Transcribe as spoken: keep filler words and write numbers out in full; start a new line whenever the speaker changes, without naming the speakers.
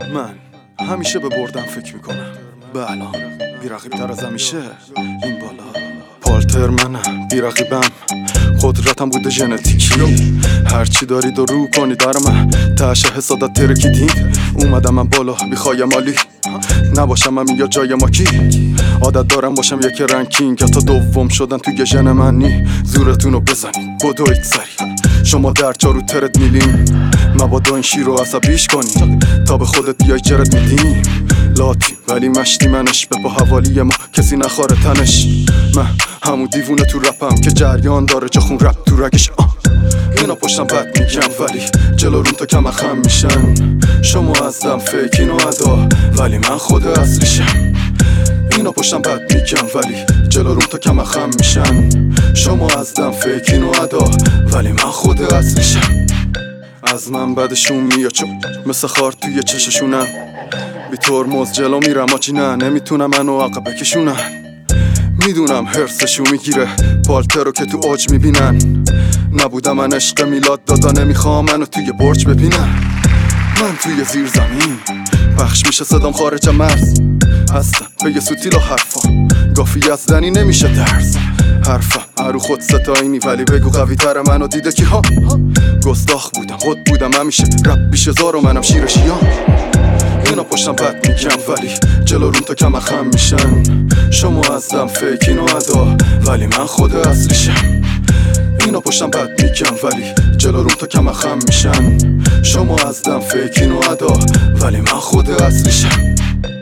من همیشه به بردم فکر میکنم، به الان بیرقیب تر از همیشه این بالا. پالتر منم، بیرقیبم، قدرتم بوده ژنتیکی. هرچی دارید و رو کنی در من، تشه حسادت ترکیدین. اومدم من بالا بیخوایم مالی، نباشم همین یا جای ما کی. عادت دارم باشم یک رنکینگ، تا دوم شدن توی ژن منی. زورتونو بزنید بدوید سری، شما در چارو ترد میلیم. مبادا این شیر رو عصبیش کنی، تا به خودت بیای جرد میدیم. لاتی ولی مشتی منش، به پا حوالی ما کسی نخواره تنش. من همون دیوونه تو رپم که جریان داره جا خون رپ تو رگش. آه اینا پشتم بد میگم ولی جلو روم تا کم خم میشن. شما ازدم فیکین و ادا ولی من خود اصلیشم. اینا پشتم بد میگم ولی جلو روم تا کم خم میشن. شما ازدم فیکین و ادا ولی من خود اصلیشم. از من بدشون میاد چون مثل خار توی چششونن. بی ترمز جلو میرم آجی، نه نمیتونم منو عقب بکشونن. میدونم هرسشو میگیره پالتر رو که تو اوج میبینن. نبودم من عشق میلاد دادا، نمیخوام منو توی برج ببینن. من توی زیر زمین پخش میشه صدام خارج مرز. هستم به یه سوتیل و حرفا گافی از دنی نمیشه درز. حرفم هرو خود ستاینی ولی بگو قوی تر منو دیده کی ها. گستاخ بودم خود بودم همیشه، رب بیش هزار و منم شیر شیام. اینا پشتم بد میگم ولی جلو روم تا کم خم میشن. شما ازدم فیکین و ادا ولی من خود اصلیشم. اینا پشتم بد میگم ولی جلو روم تا کم خم میشن. شما ازدم فیکین و ادا ولی من خود اصلیشم.